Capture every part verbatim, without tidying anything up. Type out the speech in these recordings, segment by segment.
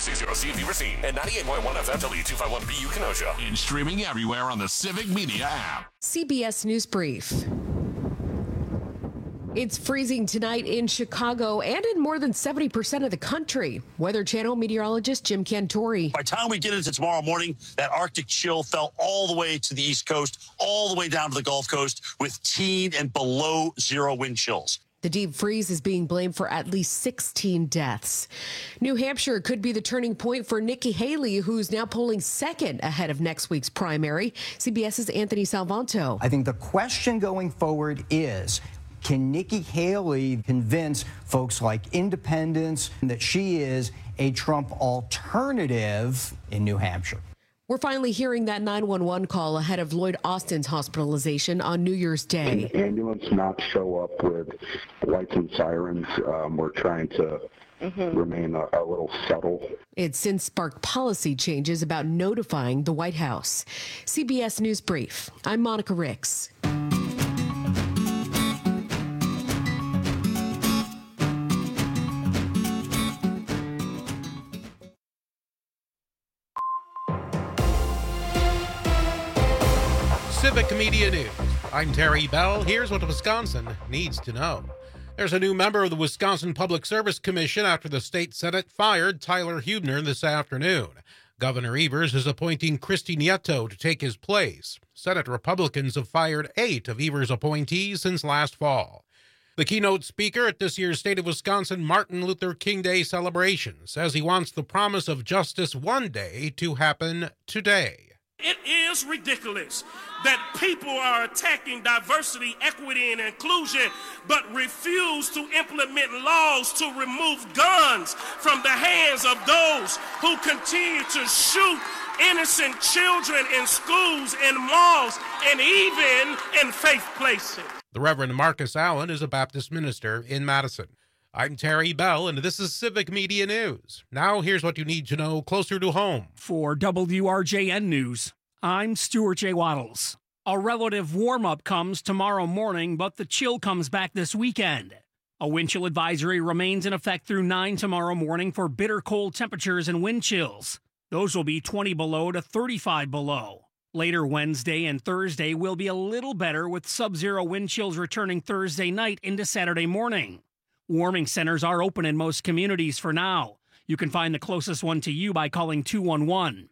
six zero C Beaver Scene and ninety-eight point one F M W two fifty-one B U Kenosha. And streaming everywhere on the Civic Media app. C B S News Brief. It's freezing tonight in Chicago and in more than seventy percent of the country. Weather Channel meteorologist Jim Cantori. By the time we get into tomorrow morning, that Arctic chill fell all the way to the East Coast, all the way down to the Gulf Coast with teen and below zero wind chills. The deep freeze is being blamed for at least sixteen deaths. New Hampshire could be the turning point for Nikki Haley, who's now polling second ahead of next week's primary. CBS's Anthony Salvanto. I think the question going forward is, can Nikki Haley convince folks like independents that she is a Trump alternative in New Hampshire? We're finally hearing that nine one one call ahead of Lloyd Austin's hospitalization on New Year's Day. An ambulance not show up with lights and sirens. Um, we're trying to mm-hmm. remain a, a little subtle. It's since sparked policy changes about notifying the White House. C B S News Brief. I'm Monica Ricks. Civic Media News. I'm Terry Bell. Here's what Wisconsin needs to know. There's a new member of the Wisconsin Public Service Commission after the state Senate fired Tyler Huebner this afternoon. Governor Evers is appointing Christy Nieto to take his place. Senate Republicans have fired eight of Evers' appointees since last fall. The keynote speaker at this year's State of Wisconsin Martin Luther King Day celebration says he wants the promise of justice one day to happen today. It is ridiculous that people are attacking diversity, equity, and inclusion, but refuse to implement laws to remove guns from the hands of those who continue to shoot innocent children in schools and malls and even in faith places. The Reverend Marcus Allen is a Baptist minister in Madison. I'm Terry Bell, and this is Civic Media News. Now, here's what you need to know closer to home. For W R J N News, I'm Stuart J. Waddles. A relative warm-up comes tomorrow morning, but the chill comes back this weekend. A wind chill advisory remains in effect through nine tomorrow morning for bitter cold temperatures and wind chills. Those will be twenty below to thirty-five below. Later Wednesday and Thursday will be a little better, with sub-zero wind chills returning Thursday night into Saturday morning. Warming centers are open in most communities for now. You can find the closest one to you by calling two one one.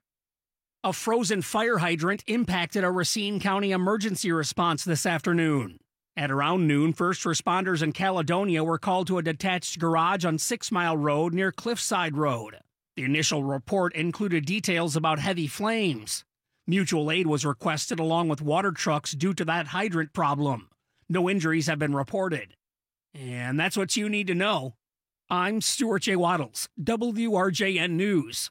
A frozen fire hydrant impacted a Racine County emergency response this afternoon. At around noon, first responders in Caledonia were called to a detached garage on Six Mile Road near Cliffside Road. The initial report included details about heavy flames. Mutual aid was requested along with water trucks due to that hydrant problem. No injuries have been reported. And that's what you need to know. I'm Stuart J. Waddles, W R J N News.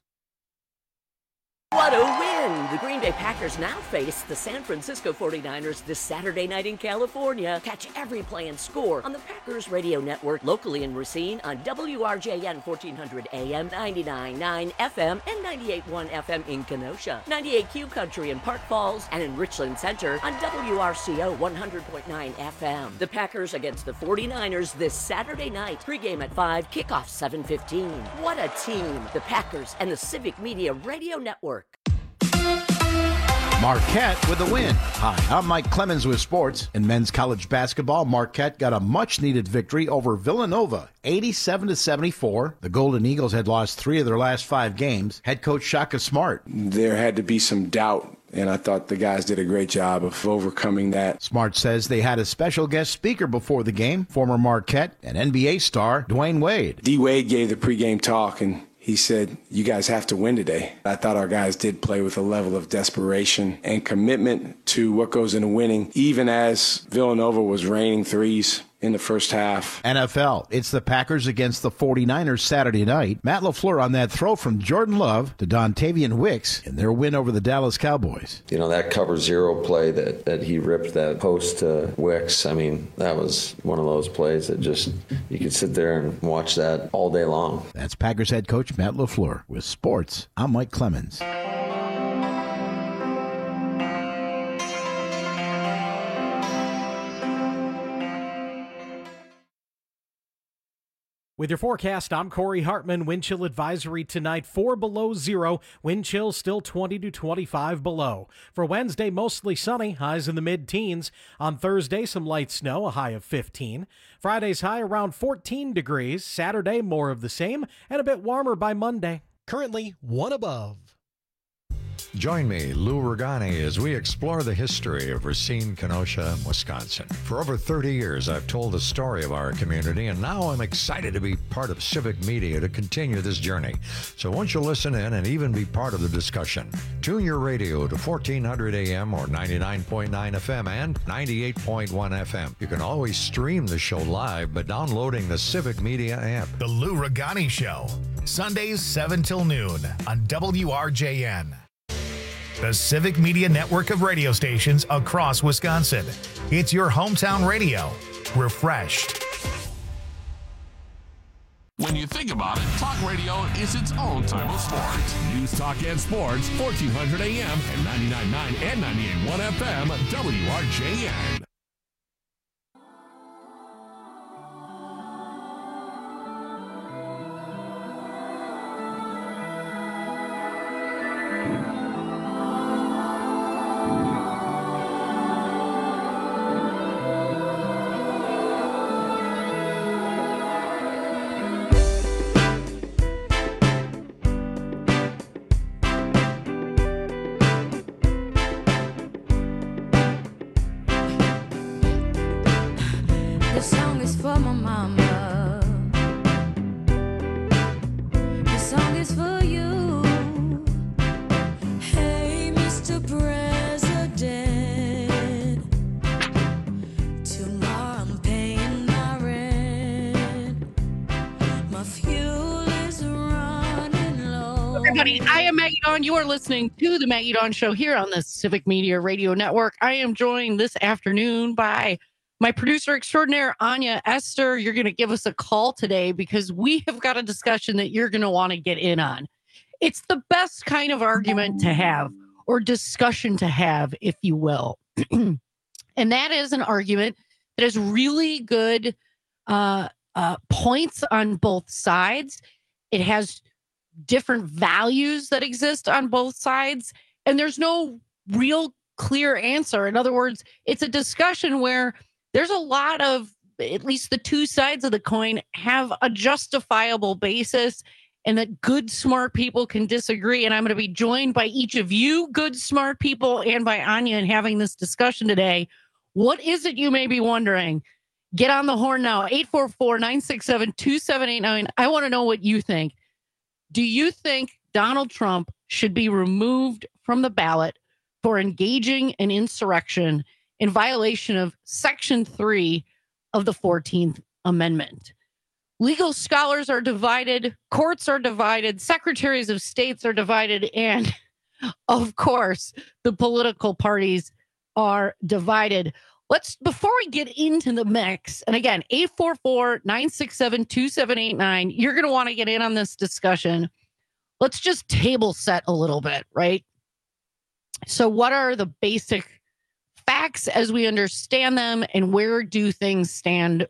What a win! The Green Bay Packers now face the San Francisco forty-niners this Saturday night in California. Catch every play and score on the Packers Radio Network, locally in Racine on W R J N fourteen hundred A M, ninety-nine point nine F M, and ninety-eight point one F M in Kenosha, ninety-eight Q Country in Park Falls, and in Richland Center on W R C O one hundred point nine F M. The Packers against the forty-niners this Saturday night. Pregame at five, kickoff seven fifteen. What a team! The Packers and the Civic Media Radio Network. Marquette with the win. Hi, I'm Mike Clemens with sports. In men's college basketball, Marquette got a much-needed victory over Villanova, eighty-seven to seventy-four. The Golden Eagles had lost three of their last five games. Head coach Shaka Smart. There had to be some doubt, and I thought the guys did a great job of overcoming that. Smart says they had a special guest speaker before the game, former Marquette and N B A star Dwayne Wade. D. Wade gave the pregame talk, and he said, you guys have to win today. I thought our guys did play with a level of desperation and commitment to what goes into winning, even as Villanova was raining threes in the first half. N F L, it's the Packers against the forty-niners Saturday night. Matt LaFleur on that throw from Jordan Love to Dontavian Wicks in their win over the Dallas Cowboys. You know, that cover zero play that, that he ripped that post to Wicks, I mean, that was one of those plays that just, you could sit there and watch that all day long. That's Packers head coach Matt LaFleur. With sports, I'm Mike Clemens. With your forecast, I'm Corey Hartman. Wind chill advisory tonight, four below zero. Wind chill still twenty to twenty-five below. For Wednesday, mostly sunny, highs in the mid-teens. On Thursday, some light snow, a high of fifteen. Friday's high around fourteen degrees. Saturday, more of the same, and a bit warmer by Monday. Currently, one above. Join me, Lou Ragani, as we explore the history of Racine, Kenosha, Wisconsin. For over thirty years, I've told the story of our community, and now I'm excited to be part of Civic Media to continue this journey. So won't you listen in and even be part of the discussion? Tune your radio to fourteen hundred A M or ninety-nine point nine F M and ninety-eight point one F M. You can always stream the show live by downloading the Civic Media app. The Lou Ragani Show, Sundays seven till noon on W R J N. The Civic Media network of radio stations across Wisconsin. It's your hometown radio. Refreshed. When you think about it, talk radio is its own type of sports. News, talk, and sports, fourteen hundred A M and ninety-nine point nine and ninety-eight point one F M, W R J N. I am Maggie Dawn. You are listening to the Maggie Dawn Show here on the Civic Media Radio Network. I am joined this afternoon by my producer extraordinaire, Anya Esther. You're going to give us a call today because we have got a discussion that you're going to want to get in on. It's the best kind of argument to have, or discussion to have, if you will. And that is an argument that has really good uh, uh, points on both sides. It has different values that exist on both sides, and there's no real clear answer. In other words, it's a discussion where there's a lot of, at least the two sides of the coin have a justifiable basis, and that good, smart people can disagree. And I'm going to be joined by each of you, good, smart people, and by Anya in having this discussion today. What is it you may be wondering? Get on the horn now, eight four four, nine six seven, two seven eight nine. I want to know what you think. Do you think Donald Trump should be removed from the ballot for engaging in insurrection in violation of Section three of the fourteenth Amendment? Legal scholars are divided, courts are divided, secretaries of states are divided, and of course, the political parties are divided. Let's, before we get into the mix, and again, eight four four, nine six seven, two seven eight nine, you're going to want to get in on this discussion. Let's just table set a little bit, right? So what are the basic facts as we understand them, and where do things stand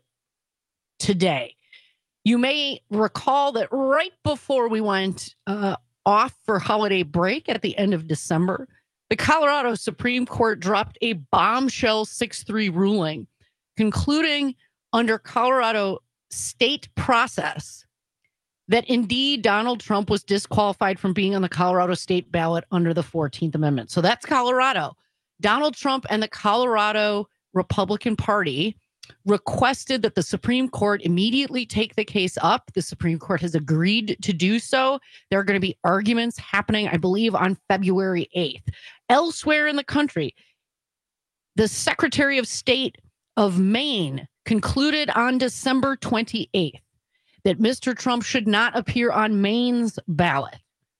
today? You may recall that right before we went uh, off for holiday break at the end of December, the Colorado Supreme Court dropped a bombshell six three ruling, concluding under Colorado state process that indeed Donald Trump was disqualified from being on the Colorado state ballot under the fourteenth Amendment. So that's Colorado. Donald Trump and the Colorado Republican Party requested that the Supreme Court immediately take the case up. The Supreme Court has agreed to do so. There are going to be arguments happening, I believe, on February eighth. Elsewhere in the country, the Secretary of State of Maine concluded on December twenty-eighth that Mister Trump should not appear on Maine's ballot.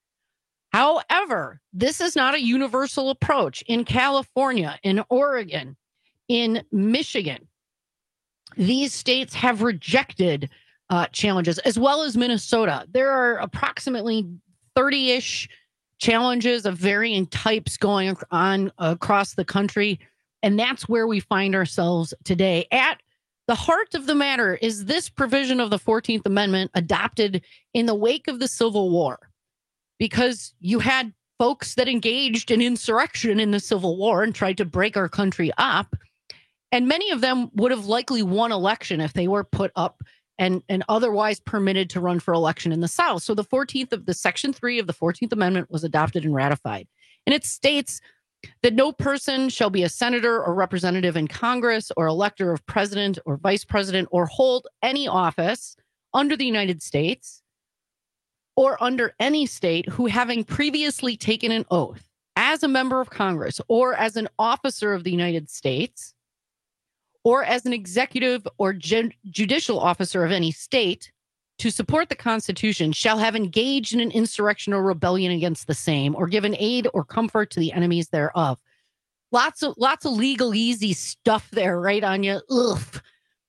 However, this is not a universal approach. In California, in Oregon, in Michigan, these states have rejected uh, challenges, as well as Minnesota. There are approximately thirty-ish challenges of varying types going on across the country. And that's where we find ourselves today at the heart of the matter is this provision of the fourteenth Amendment adopted in the wake of the Civil War, because you had folks that engaged in insurrection in the Civil War and tried to break our country up. And many of them would have likely won election if they were put up and, and otherwise permitted to run for election in the South. So the fourteenth of the Section three of the fourteenth Amendment was adopted and ratified. And it states that no person shall be a senator or representative in Congress or elector of president or vice president or hold any office under the United States or under any state who, having previously taken an oath as a member of Congress or as an officer of the United States or as an executive or ju- judicial officer of any state to support the Constitution, shall have engaged in an insurrection or rebellion against the same, or given aid or comfort to the enemies thereof. Lots of lots of legal easy stuff there, right, Anya? Ugh.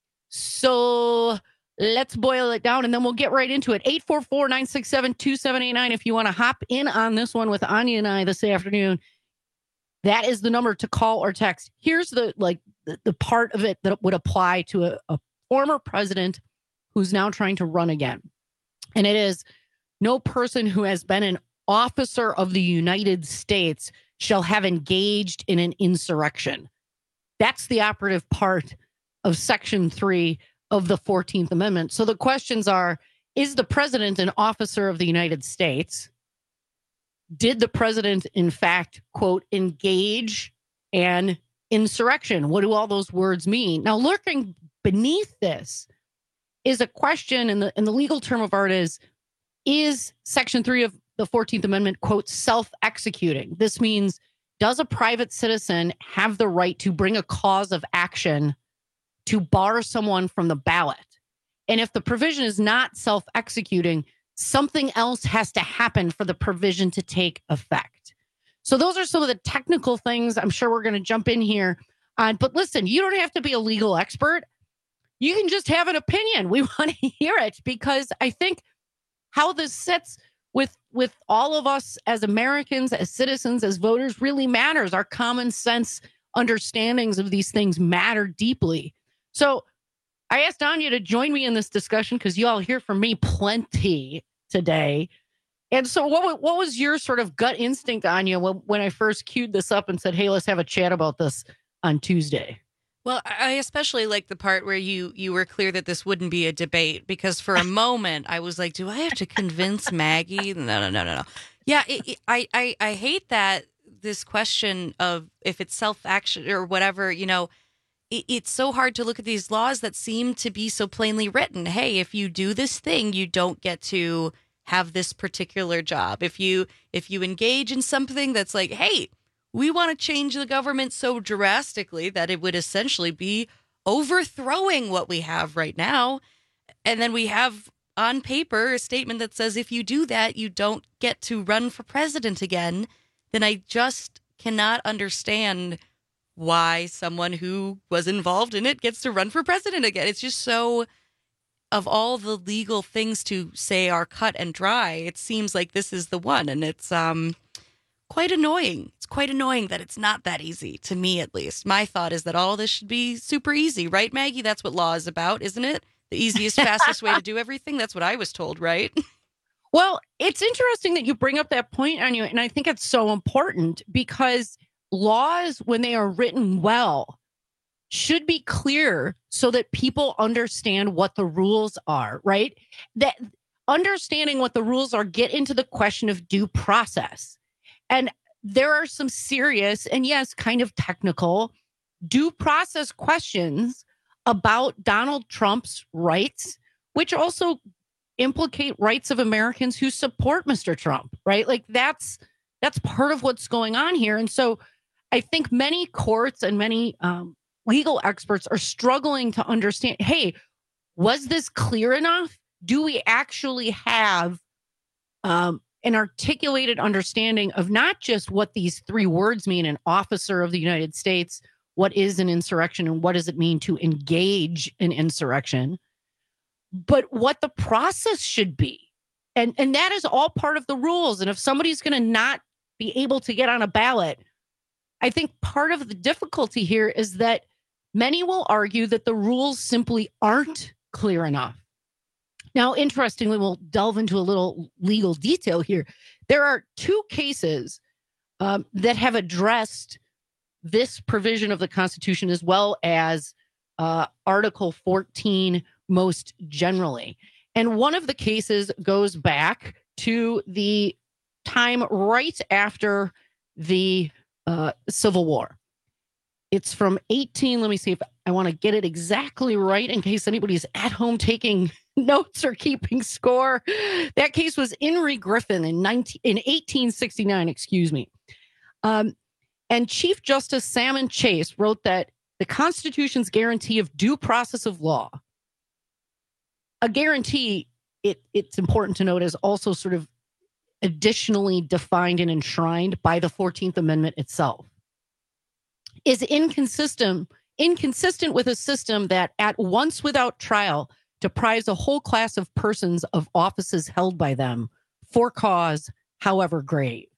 So let's boil it down, and then we'll get right into it. eight four four, nine six seven, two seven eight nine if you want to hop in on this one with Anya and I this afternoon. That is the number to call or text. Here's the like the, the part of it that would apply to a, a former president who's now trying to run again. And it is, no person who has been an officer of the United States shall have engaged in an insurrection. That's the operative part of Section three of the fourteenth Amendment. So the questions are, is the president an officer of the United States? Did the president, in fact, quote, engage an insurrection? What do all those words mean? Now, lurking beneath this is a question, and the, and the legal term of art is, is Section three of the fourteenth Amendment, quote, self-executing? This means, does a private citizen have the right to bring a cause of action to bar someone from the ballot? And if the provision is not self-executing, something else has to happen for the provision to take effect. So those are some of the technical things I'm sure we're going to jump in here on. But listen, you don't have to be a legal expert. You can just have an opinion. We want to hear it, because I think how this sits with, with all of us as Americans, as citizens, as voters really matters. Our common sense understandings of these things matter deeply. So I asked Anya to join me in this discussion because you all hear from me plenty today. And so what, what was your sort of gut instinct, Anya, when, when I first queued this up and said, hey, let's have a chat about this on Tuesday? Well, I especially like the part where you you were clear that this wouldn't be a debate, because for a moment I was like, do I have to convince Maggie? No, no, no, no, no. Yeah, it, it, I, I, I hate that this question of if it's self-action or whatever, you know, it, it's so hard to look at these laws that seem to be so plainly written. Hey, if you do this thing, you don't get to have this particular job. If you if you engage in something that's like, hey, we want to change the government so drastically that it would essentially be overthrowing what we have right now. And then we have on paper a statement that says if you do that, you don't get to run for president again. Then I just cannot understand why someone who was involved in it gets to run for president again. It's just so, of all the legal things to say are cut and dry, it seems like this is the one. And it's um quite annoying. It's quite annoying that it's not that easy, to me at least. My thought is that all this should be super easy, right, Maggie? That's what law is about, isn't it? The easiest, fastest way to do everything. That's what I was told, right? Well, it's interesting that you bring up that point, Anya, and I think it's so important because laws, when they are written well, should be clear so that people understand what the rules are, right? That understanding what the rules are, get into the question of due process. And there are some serious and, yes, kind of technical due process questions about Donald Trump's rights, which also implicate rights of Americans who support Mister Trump, right? Like that's that's part of what's going on here. And so I think many courts and many um, legal experts are struggling to understand, hey, was this clear enough? Do we actually have um, an articulated understanding of not just what these three words mean, an officer of the United States, what is an insurrection, and what does it mean to engage in insurrection, but what the process should be. And, and that is all part of the rules. And if somebody's going to not be able to get on a ballot, I think part of the difficulty here is that Many will argue that the rules simply aren't clear enough. Now, interestingly, we'll delve into a little legal detail here. There are two cases um, that have addressed this provision of the Constitution as well as uh, Article fourteen most generally. And one of the cases goes back to the time right after the uh, Civil War. It's from eighteen. Let me see if I want to get it exactly right in case anybody's at home taking notes or keeping score. That case was Henry Griffin in nineteen in eighteen sixty-nine. Excuse me. Um, and Chief Justice Salmon Chase wrote that the Constitution's guarantee of due process of law, a guarantee, it it's important to note, is also sort of additionally defined and enshrined by the fourteenth Amendment itself, is inconsistent inconsistent with a system that at once without trial deprives a whole class of persons of offices held by them for cause, however grave.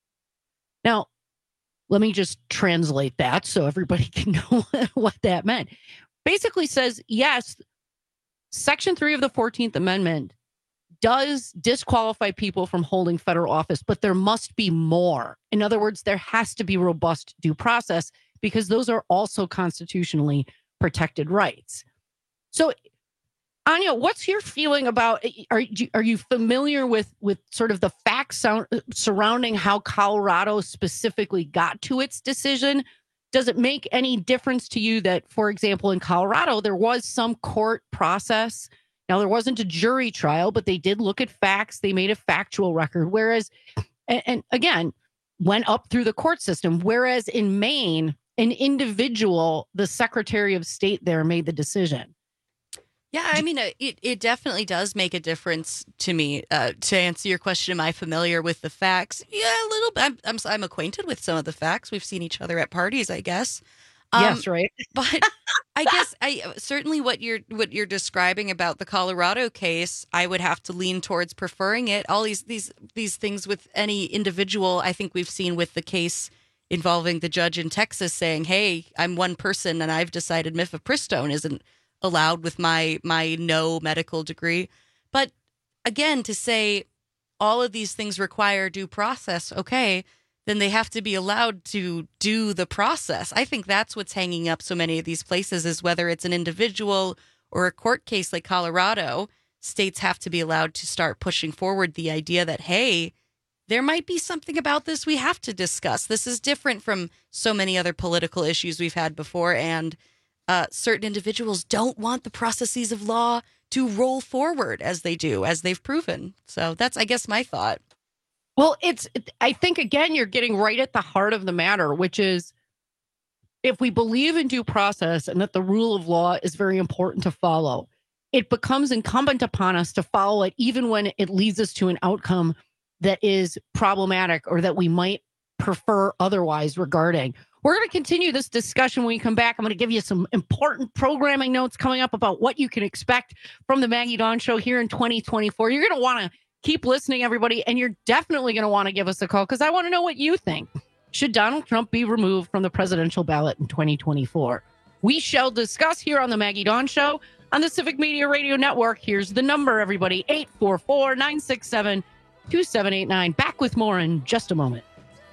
Now, let me just translate that so everybody can know what that meant. Basically says, yes, Section three of the fourteenth Amendment does disqualify people from holding federal office, but there must be more. In other words, there has to be robust due process because those are also constitutionally protected rights. So, Anya, what's your feeling about, are you, are you familiar with, with sort of the facts sound, surrounding how Colorado specifically got to its decision? Does it make any difference to you that, for example, in Colorado, there was some court process? Now, there wasn't a jury trial, but they did look at facts. They made a factual record, whereas, and, and again, went up through the court system. Whereas in Maine, an individual, the Secretary of State there, made the decision. Yeah, I mean, it, it definitely does make a difference to me. Uh, to answer your question, am I familiar with the facts? Yeah, a little bit. I'm, I'm, I'm acquainted with some of the facts. We've seen each other at parties, I guess. Um, yes, right. But I guess I certainly what you're what you're describing about the Colorado case, I would have to lean towards preferring it. All these these these things with any individual, I think we've seen with the case involving the judge in Texas saying, "Hey, I'm one person and I've decided mifepristone isn't allowed with my my no medical degree." But again, to say all of these things require due process, okay, then they have to be allowed to do the process. I think that's what's hanging up so many of these places, is whether it's an individual or a court case like Colorado, states have to be allowed to start pushing forward the idea that, hey, there might be something about this we have to discuss. This is different from so many other political issues we've had before, and Uh, certain individuals don't want the processes of law to roll forward as they do, as they've proven. So that's, I guess, my thought. Well, it's, I think, again, you're getting right at the heart of the matter, which is if we believe in due process and that the rule of law is very important to follow, it becomes incumbent upon us to follow it, even when it leads us to an outcome that is problematic or that we might prefer otherwise regarding. We're going to continue this discussion when we come back. I'm going to give you some important programming notes coming up about what you can expect from the Maggie Dawn Show here in twenty twenty-four. You're going to want to keep listening, everybody, and you're definitely going to want to give us a call because I want to know what you think. Should Donald Trump be removed from the presidential ballot in twenty twenty-four? We shall discuss here on the Maggie Dawn Show on the Civic Media Radio Network. Here's the number, everybody, eight four four, nine six seven, two seven eight nine. Back with more in just a moment.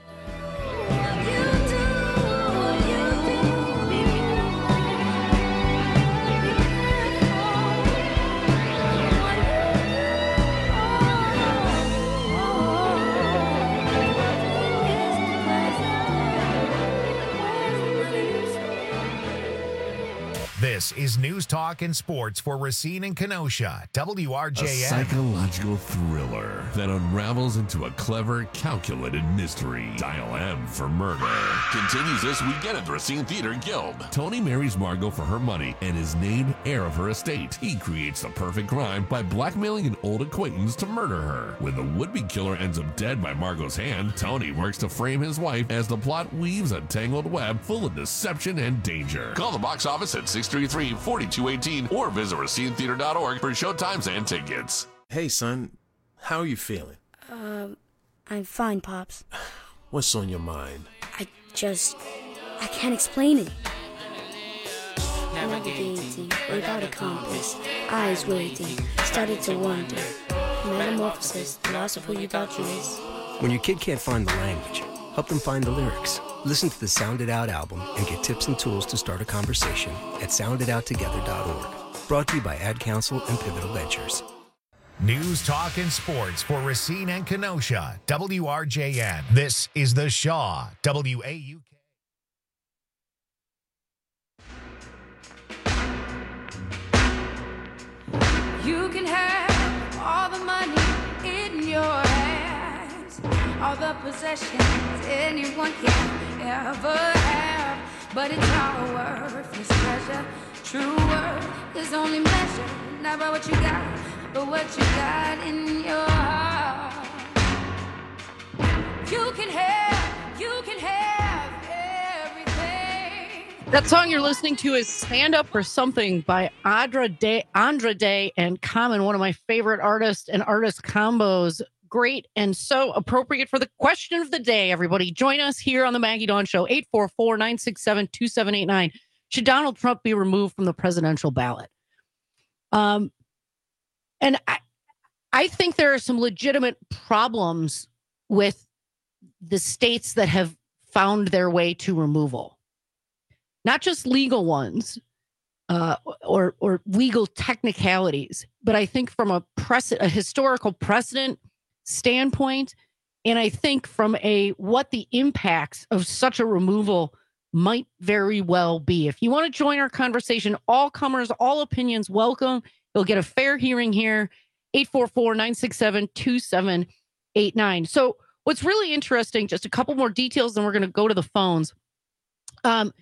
This is News Talk and Sports for Racine and Kenosha, W R J N. A psychological thriller that unravels into a clever, calculated mystery. Dial M for Murder continues this weekend at the Racine Theater Guild. Tony marries Margot for her money and is named heir of her estate. He creates the perfect crime by blackmailing an old acquaintance to murder her. When the would-be killer ends up dead by Margot's hand, Tony works to frame his wife as the plot weaves a tangled web full of deception and danger. Call the box office at six three three, four two one eight or visit racine theater dot org for showtimes and tickets. Hey, son. How are you feeling? Um, I'm fine, Pops. What's on your mind? I just... I can't explain it. navigating without a compass, eyes waiting, started to wonder. Metamorphosis, the loss of who you thought you is. When your kid can't find the language, help them find the lyrics. Listen to the Sound It Out album and get tips and tools to start a conversation at sound it out together dot org. Brought to you by Ad Council and Pivotal Ventures. News, talk, and sports for Racine and Kenosha. W R J N. This is The Shaw. W A U K. You can have all the money in your hands, all the possessions anyone can ever have, but it's all worthless pleasure. True worth is only measured not by what you got, but what you got in your heart. You can have, you can have everything. That song you're listening to is Stand Up for Something by Andra Day, Andra Day and Common, one of my favorite artists and artist combos. Great and so appropriate for the question of the day, everybody. Join us here on the Maggie Dawn Show, eight four four, nine six seven, two seven eight nine. Should Donald Trump be removed from the presidential ballot? Um, and I, I think there are some legitimate problems with the states that have found their way to removal. Not just legal ones uh, or or legal technicalities, but I think from a precedent, a historical precedent standpoint, and I think from a what the impacts of such a removal might very well be. If you want to join our conversation, all comers, all opinions, welcome. You'll get a fair hearing here, eight four four, nine six seven, two seven eight nine. So what's really interesting, just a couple more details, and we're going to go to the phones. Um,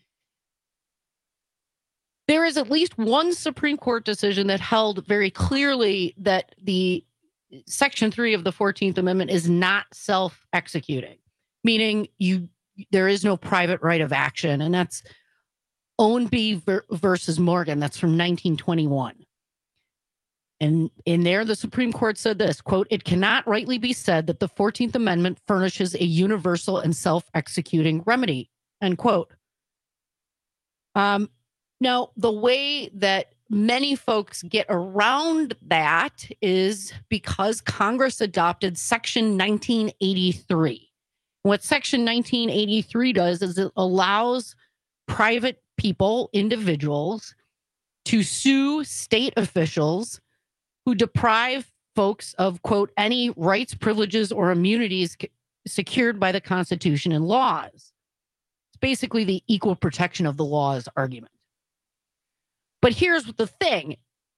there is at least one Supreme Court decision that held very clearly that the Section three of the fourteenth Amendment is not self-executing, meaning you there is no private right of action, and that's Ownby ver- versus Morgan. That's from nineteen twenty-one. And in there, the Supreme Court said this, quote, "It cannot rightly be said that the fourteenth Amendment furnishes a universal and self-executing remedy," end quote. Um, now, the way that many folks get around that is because Congress adopted Section nineteen eighty-three. What Section nineteen eighty-three does is it allows private people, individuals, to sue state officials who deprive folks of, quote, any rights, privileges, or immunities secured by the Constitution and laws. It's basically the equal protection of the laws argument. But here's the thing.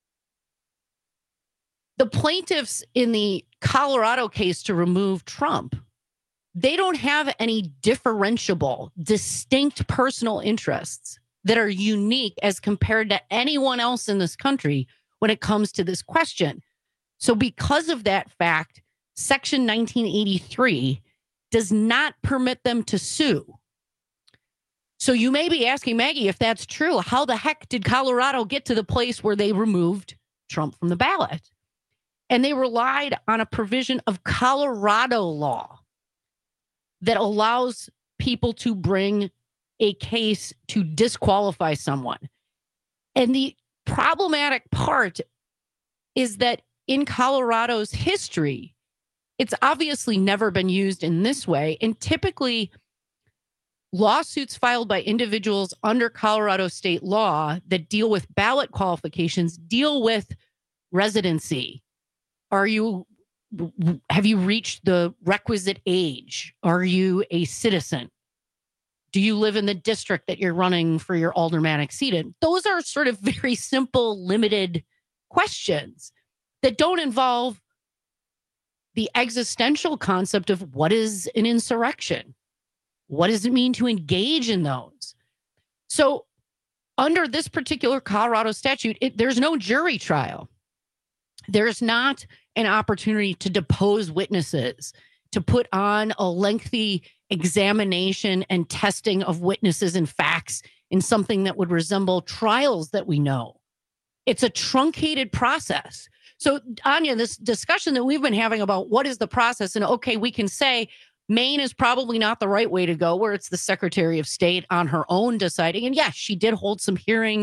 The plaintiffs in the Colorado case to remove Trump, they don't have any differentiable, distinct personal interests that are unique as compared to anyone else in this country when it comes to this question. So because of that fact, Section nineteen eighty-three does not permit them to sue. So you may be asking, Maggie, if that's true, how the heck did Colorado get to the place where they removed Trump from the ballot? And they relied on a provision of Colorado law that allows people to bring a case to disqualify someone. And the problematic part is that in Colorado's history, it's obviously never been used in this way. And typically, lawsuits filed by individuals under Colorado state law that deal with ballot qualifications deal with residency. Are you, have you reached the requisite age? Are you a citizen? Do you live in the district that you're running for your aldermanic seat in? Those are sort of very simple, limited questions that don't involve the existential concept of what is an insurrection? What does it mean to engage in those? So under this particular Colorado statute, it, there's no jury trial. There's not an opportunity to depose witnesses, to put on a lengthy examination and testing of witnesses and facts in something that would resemble trials that we know. It's a truncated process. So, Anya, this discussion that we've been having about what is the process, and okay, we can say Maine is probably not the right way to go, where it's the Secretary of State on her own deciding. And yes, she did hold some hearings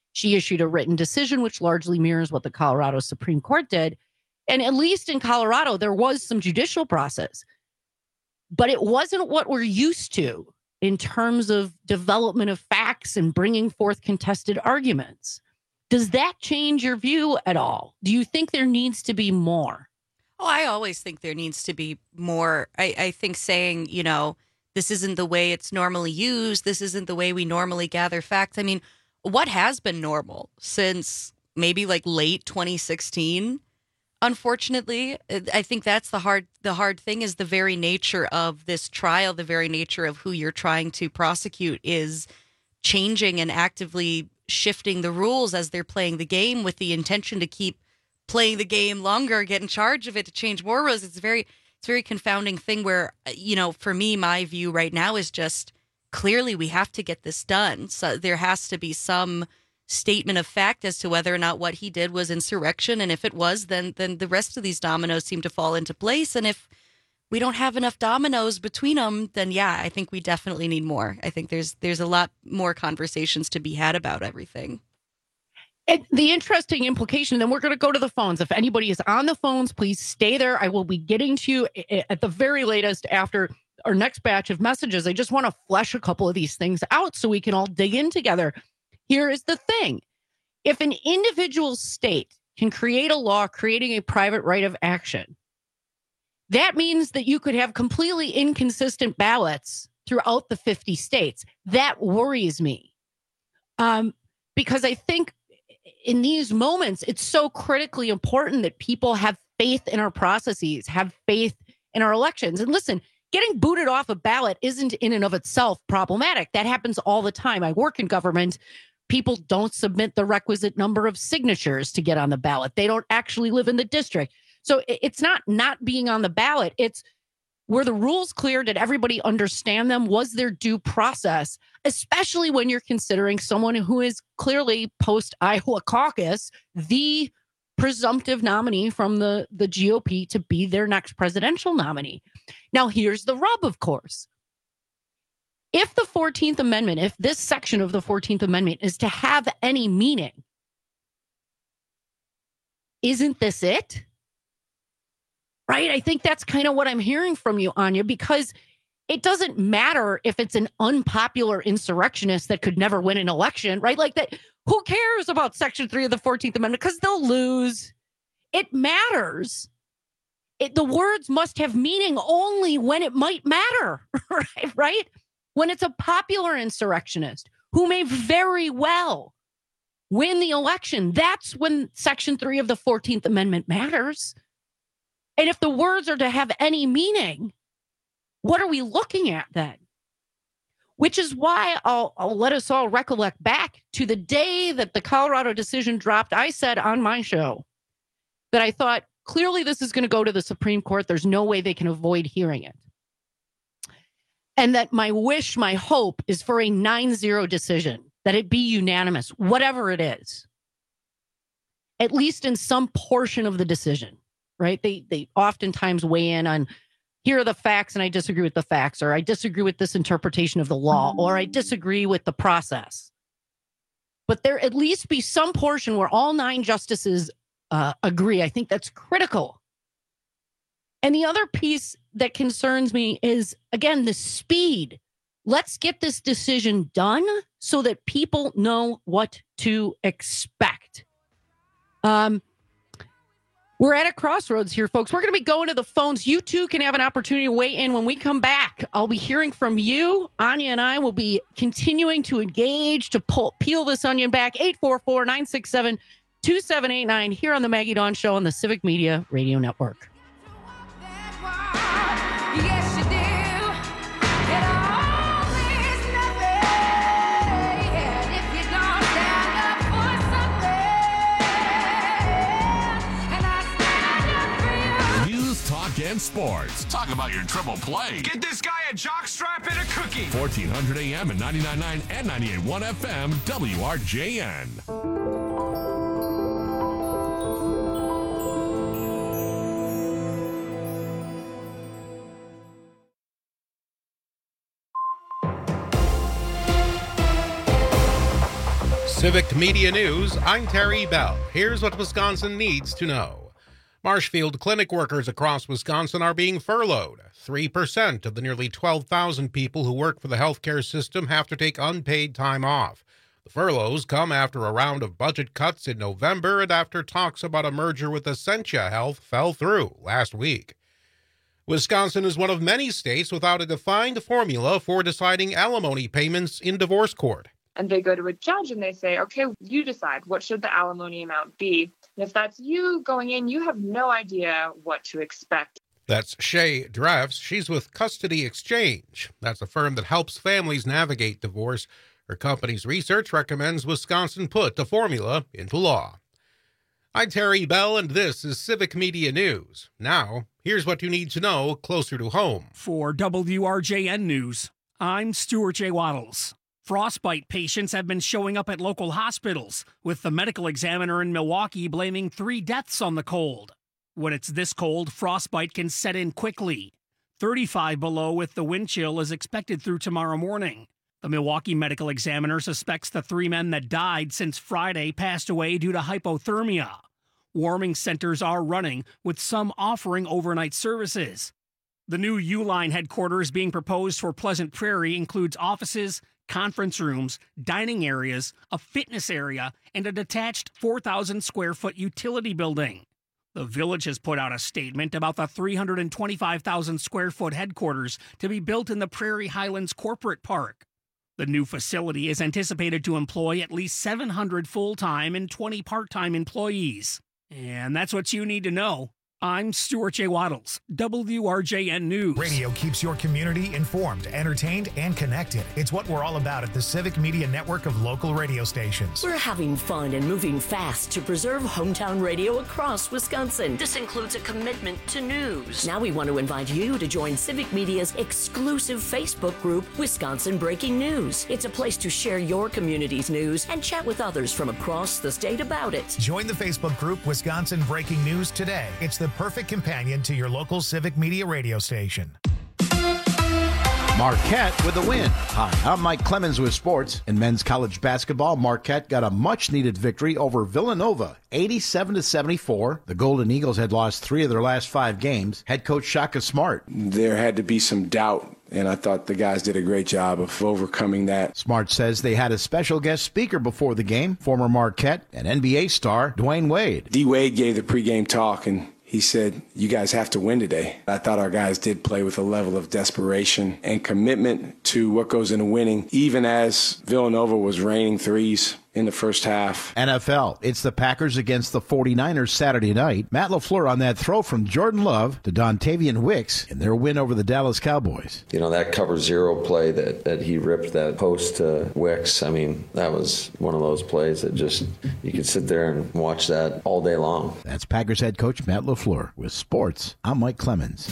She issued a written decision, which largely mirrors what the Colorado Supreme Court did. And at least in Colorado, there was some judicial process, but it wasn't what we're used to in terms of development of facts and bringing forth contested arguments. Does that change your view at all? Do you think there needs to be more? Oh, I always think there needs to be more. I, I think saying, you know, this isn't the way it's normally used. This isn't the way we normally gather facts. I mean, what has been normal since maybe like late twenty sixteen? Unfortunately, I think that's the hard the hard thing is the very nature of this trial, the very nature of who you're trying to prosecute is changing and actively shifting the rules as they're playing the game with the intention to keep playing the game longer, get in charge of it, to change more rules. It's a very it's a very confounding thing where, you know, for me, my view right now is just clearly we have to get this done. So there has to be some statement of fact as to whether or not what he did was insurrection. And if it was, then then the rest of these dominoes seem to fall into place. And if we don't have enough dominoes between them, then yeah, I think we definitely need more. I think there's there's a lot more conversations to be had about everything. And the interesting implication, then we're going to go to the phones. If anybody is on the phones, please stay there. I will be getting to you at the very latest after our next batch of messages. I just want to flesh a couple of these things out so we can all dig in together. Here is the thing. If an individual state can create a law creating a private right of action, that means that you could have completely inconsistent ballots throughout the fifty states. That worries me. Um, because I think in these moments, it's so critically important that people have faith in our processes, have faith in our elections. And listen, getting booted off a ballot isn't in and of itself problematic. That happens all the time. I work in government. People don't submit the requisite number of signatures to get on the ballot. They don't actually live in the district. So it's not not being on the ballot. It's were the rules clear? Did everybody understand them? Was there due process? Especially when you're considering someone who is clearly post-Iowa caucus, the presumptive nominee from the, the G O P to be their next presidential nominee. Now, here's the rub, of course. If the fourteenth Amendment, if this section of the fourteenth Amendment is to have any meaning, isn't this it? Right? I think that's kind of what I'm hearing from you, Anya, because it doesn't matter if it's an unpopular insurrectionist that could never win an election, right? Like that. Who cares about Section three of the fourteenth Amendment? Because they'll lose. It matters. It, the words must have meaning only when it might matter, right? Right? When it's a popular insurrectionist who may very well win the election, that's when Section three of the fourteenth Amendment matters. And if the words are to have any meaning, what are we looking at then? Which is why I'll, I'll let us all recollect back to the day that the Colorado decision dropped. I said on my show that I thought, clearly this is going to go to the Supreme Court. There's no way they can avoid hearing it. And that my wish, my hope is for a nine zero decision, that it be unanimous, whatever it is, at least in some portion of the decision, right? They, they oftentimes weigh in on, here are the facts and I disagree with the facts, or I disagree with this interpretation of the law, or I disagree with the process. But there at least be some portion where all nine justices uh, agree. I think that's critical. And the other piece that concerns me is, again, the speed. Let's get this decision done so that people know what to expect. Um, we're at a crossroads here, folks. We're going to be going to the phones. You too can have an opportunity to weigh in when we come back. I'll be hearing from you. Anya and I will be continuing to engage to pull, peel this onion back. eight four four, nine six seven, two seven eight nine here on the Maggie Dawn Show on the Civic Media Radio Network. Yes, you do. It always nothing. If you don't stand up for something, and I stand up for you. News, talk, and sports. Talk about your triple play. Get this guy a jockstrap and a cookie. fourteen hundred A M and ninety-nine point nine and ninety-eight point one F M, W R J N. Civic Media News, I'm Terry Bell. Here's what Wisconsin needs to know. Marshfield clinic workers across Wisconsin are being furloughed. three percent of the nearly twelve thousand people who work for the healthcare system have to take unpaid time off. The furloughs come after a round of budget cuts in November and after talks about a merger with Essentia Health fell through last week. Wisconsin is one of many states without a defined formula for deciding alimony payments in divorce court. And they go to a judge and they say, okay, you decide what should the alimony amount be. And if that's you going in, you have no idea what to expect. That's Shay Dreffs. She's with Custody Exchange. That's a firm that helps families navigate divorce. Her company's research recommends Wisconsin put the formula into law. I'm Terry Bell, and this is Civic Media News. Now, here's what you need to know closer to home. For W R J N News, I'm Stuart J. Waddles. Frostbite patients have been showing up at local hospitals, with the medical examiner in Milwaukee blaming three deaths on the cold. When it's this cold, frostbite can set in quickly. thirty-five below with the wind chill is expected through tomorrow morning. The Milwaukee medical examiner suspects the three men that died since Friday passed away due to hypothermia. Warming centers are running, with some offering overnight services. The new Uline headquarters being proposed for Pleasant Prairie includes offices, conference rooms, dining areas, a fitness area, and a detached four thousand square foot utility building. The village has put out a statement about the three hundred twenty-five thousand square foot headquarters to be built in the Prairie Highlands Corporate Park. The new facility is anticipated to employ at least seven hundred full-time and twenty part-time employees. And that's what you need to know. I'm Stuart J. Waddles, W R J N News. Radio keeps your community informed, entertained, and connected. It's what we're all about at the Civic Media Network of local radio stations. We're having fun and moving fast to preserve hometown radio across Wisconsin. This includes a commitment to news. Now we want to invite you to join Civic Media's exclusive Facebook group, Wisconsin Breaking News. It's a place to share your community's news and chat with others from across the state about it. Join the Facebook group Wisconsin Breaking News today. It's the perfect companion to your local Civic Media radio station. Marquette with a win. Hi, I'm Mike Clemens with sports. In men's college basketball, Marquette got a much-needed victory over Villanova, eighty-seven to seventy-four. The Golden Eagles had lost three of their last five games. Head coach Shaka Smart. There had to be some doubt, and I thought the guys did a great job of overcoming that. Smart says they had a special guest speaker before the game, former Marquette and N B A star Dwayne Wade. D. Wade gave the pregame talk, and he said, you guys have to win today. I thought our guys did play with a level of desperation and commitment to what goes into winning, even as Villanova was raining threes in the first half. N F L, it's the Packers against the forty-niners Saturday night. Matt LaFleur on that throw from Jordan Love to Dontavian Wicks in their win over the Dallas Cowboys. You know, that cover zero play that, that he ripped that post to Wicks, I mean, that was one of those plays that just, you could sit there and watch that all day long. That's Packers head coach Matt LaFleur. With sports, I'm Mike Clemens.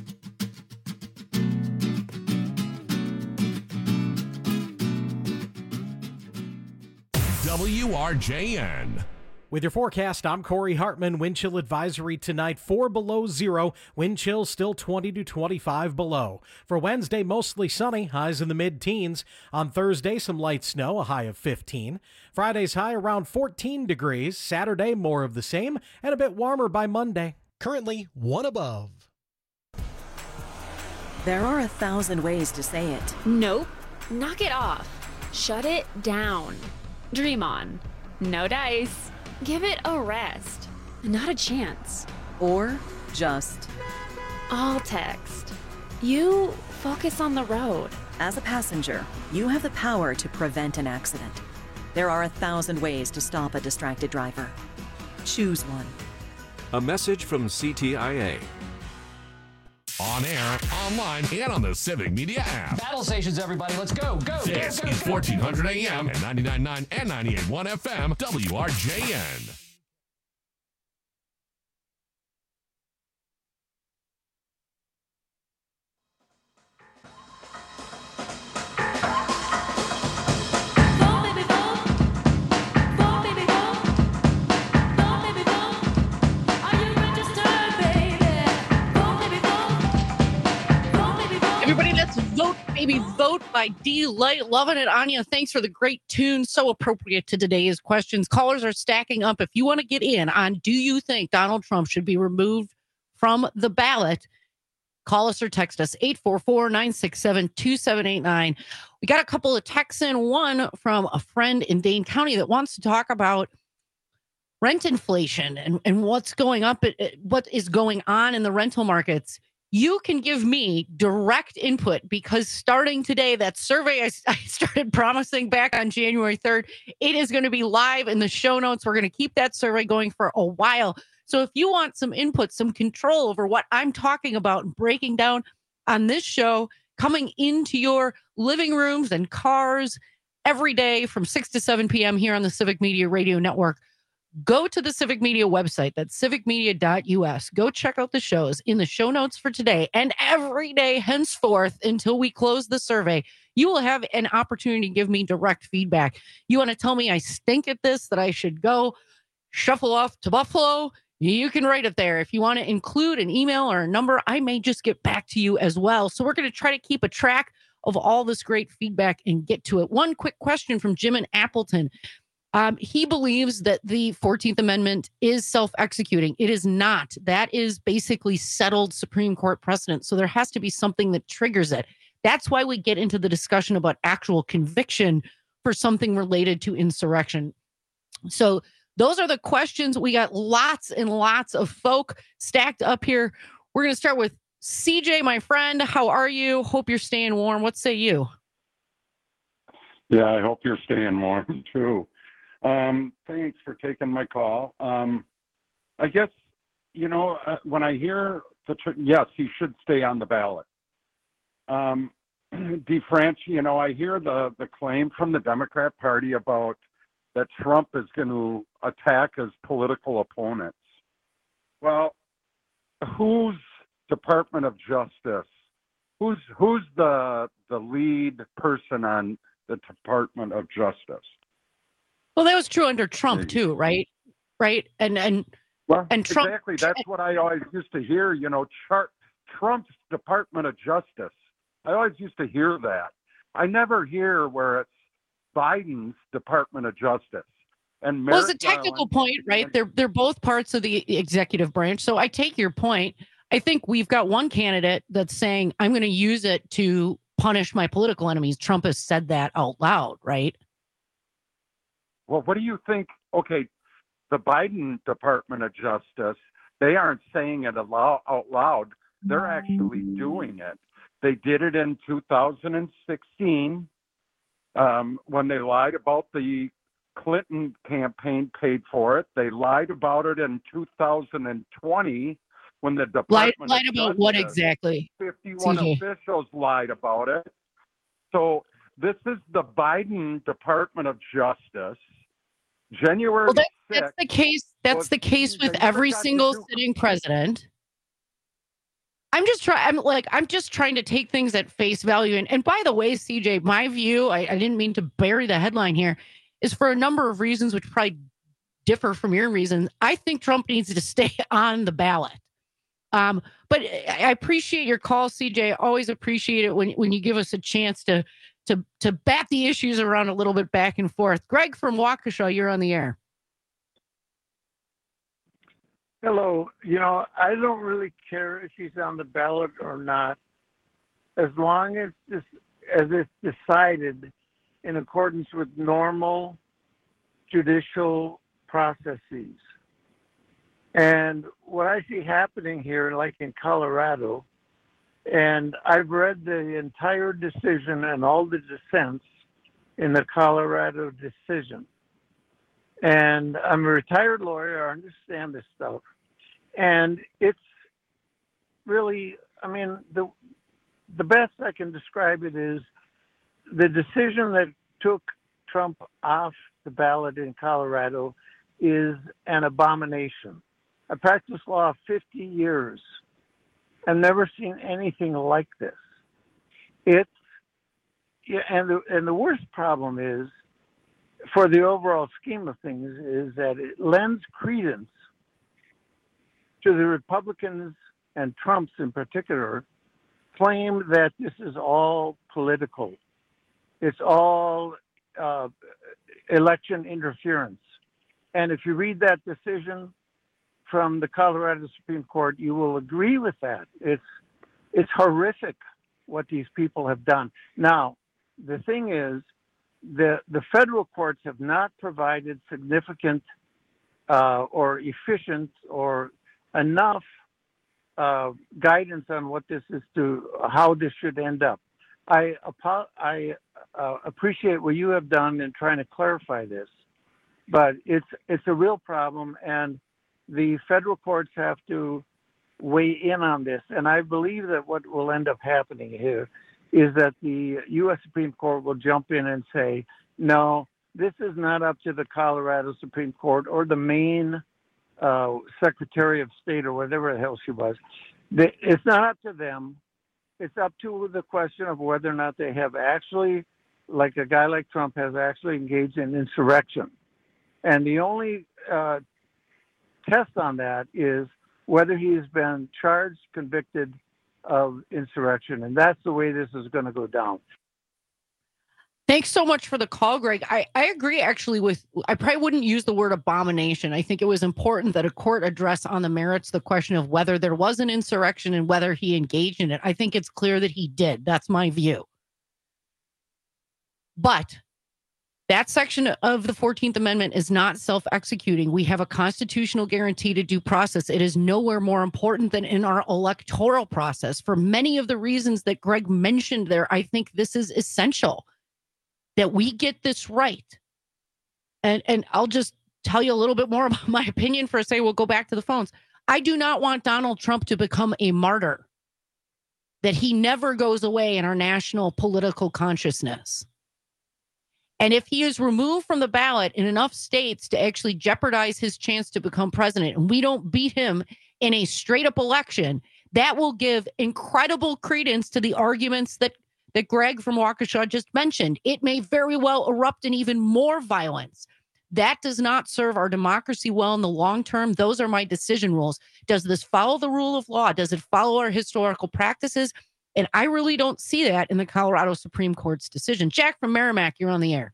W R J N. With your forecast, I'm Corey Hartman. Wind chill advisory tonight, four below zero. Wind chill still twenty to twenty-five below. For Wednesday, mostly sunny, highs in the mid-teens. On Thursday, some light snow, a high of fifteen. Friday's high around fourteen degrees. Saturday, more of the same, and a bit warmer by Monday. Currently, one above. There are a thousand ways to say it. Nope. Knock it off. Shut it down. Dream on. No dice. Give it a rest. Not a chance. Or just. All text. You focus on the road. As a passenger, you have the power to prevent an accident. There are a thousand ways to stop a distracted driver. Choose one. A message from C T I A. On air, online, and on the Civic Media app. Battle stations, everybody. Let's go, go, This go, go, is go. fourteen hundred A M and ninety-nine point nine and ninety-eight point one F M, W R J N. Everybody, let's vote, baby, vote by D-Light. Loving it, Anya. Thanks for the great tune. So appropriate to today's questions. Callers are stacking up. If you want to get in on, do you think Donald Trump should be removed from the ballot? Call us or text us, eight four four, nine six seven, two seven eight nine. We got a couple of texts in, one from a friend in Dane County that wants to talk about rent inflation and, and what's going up, what is going on in the rental markets. You can give me direct input because starting today, that survey I, I started promising back on January third, it is going to be live in the show notes. We're going to keep that survey going for a while. So if you want some input, some control over what I'm talking about and breaking down on this show, coming into your living rooms and cars every day from six to seven p.m. here on the Civic Media Radio Network, go to the Civic Media website. That's civic media dot u s. Go check out the shows in the show notes for today and every day henceforth until we close the survey. You will have an opportunity to give me direct feedback. You want to tell me I stink at this, that I should go shuffle off to Buffalo? You can write it there. If you want to include an email or a number, I may just get back to you as well. So we're going to try to keep a track of all this great feedback and get to it. One quick question from Jim in Appleton. Um, he believes that the fourteenth Amendment is self-executing. It is not. That is basically settled Supreme Court precedent. So there has to be something that triggers it. That's why we get into the discussion about actual conviction for something related to insurrection. So those are the questions. We got lots and lots of folk stacked up here. We're going to start with C J, my friend. How are you? Hope you're staying warm. What say you? Yeah, I hope you're staying warm too. Um, thanks for taking my call. Um, I guess, you know, uh, when I hear the, tr- yes, he should stay on the ballot. Um, DeFranchi, you know, I hear the, the claim from the Democrat Party about that Trump is going to attack his political opponents. Well, whose Department of Justice, who's, who's the, the lead person on the Department of Justice? Well, that was true under Trump too, right? Right. And and well, and Trump, exactly. That's what I always used to hear. You know, Char- Trump's Department of Justice. I always used to hear that. I never hear where it's Biden's Department of Justice. And well, it's a technical point, right? They're they're both parts of the executive branch. So I take your point. I think we've got one candidate that's saying I'm going to use it to punish my political enemies. Trump has said that out loud, right? Well, what do you think? Okay, the Biden Department of Justice, they aren't saying it out loud. They're actually doing it. They did it in two thousand sixteen um, when they lied about the Clinton campaign paid for it. They lied about it in two thousand twenty when the Department lied, lied of about Justice, what exactly? fifty-one C J. officials lied about it. So this is the Biden Department of Justice. January well, that, sixth, that's the case. That's was, the case with they every forgot to single do- sitting president. I'm just trying. I'm like I'm just trying to take things at face value. And and by the way, C J, my view, I, I didn't mean to bury the headline here, is for a number of reasons which probably differ from your reasons. I think Trump needs to stay on the ballot. Um, but I appreciate your call, C J. I always appreciate it when when you give us a chance to. to to bat the issues around a little bit back and forth. Greg from Waukesha, you're on the air. Hello. You know, I don't really care if he's on the ballot or not, as long as this, as it's decided in accordance with normal judicial processes. And what I see happening here, like in Colorado, and I've read the entire decision and all the dissents in the Colorado decision. And I'm a retired lawyer. I understand this stuff. And it's really, I mean, the the best I can describe it is the decision that took Trump off the ballot in Colorado is an abomination. I practiced law fifty years. I've never seen anything like this. It's, yeah, and the, and the worst problem is, for the overall scheme of things, is that it lends credence to the Republicans and Trump's in particular claim that this is all political. It's all uh, election interference. And if you read that decision from the Colorado Supreme Court, you will agree with that. It's it's horrific what these people have done. Now, the thing is, the the federal courts have not provided significant uh, or efficient or enough uh, guidance on what this is to how this should end up. I I uh, appreciate what you have done in trying to clarify this, but it's it's a real problem, and the federal courts have to weigh in on this. And I believe that what will end up happening here is that the U S Supreme Court will jump in and say, no, this is not up to the Colorado Supreme Court or the Maine uh, Secretary of State or whatever the hell she was. They, it's not up to them. It's up to the question of whether or not they have actually, like a guy like Trump has actually engaged in insurrection. And the only uh, test on that is whether he has been charged, convicted of insurrection. And that's the way this is going to go down. Thanks so much for the call, Greg. I, I agree actually with, I probably wouldn't use the word abomination. I think it was important that a court address on the merits the question of whether there was an insurrection and whether he engaged in it. I think it's clear that he did. That's my view. But that section of the fourteenth Amendment is not self-executing. We have a constitutional guarantee to due process. It is nowhere more important than in our electoral process. For many of the reasons that Greg mentioned there, I think this is essential that we get this right. And, and I'll just tell you a little bit more about my opinion for a second. We'll go back to the phones. I do not want Donald Trump to become a martyr, that he never goes away in our national political consciousness. And if he is removed from the ballot in enough states to actually jeopardize his chance to become president, and we don't beat him in a straight up election, that will give incredible credence to the arguments that, that Greg from Waukesha just mentioned. It may very well erupt in even more violence. That does not serve our democracy well in the long term. Those are my decision rules. Does this follow the rule of law? Does it follow our historical practices? And I really don't see that in the Colorado Supreme Court's decision. Jack from Merrimack, you're on the air.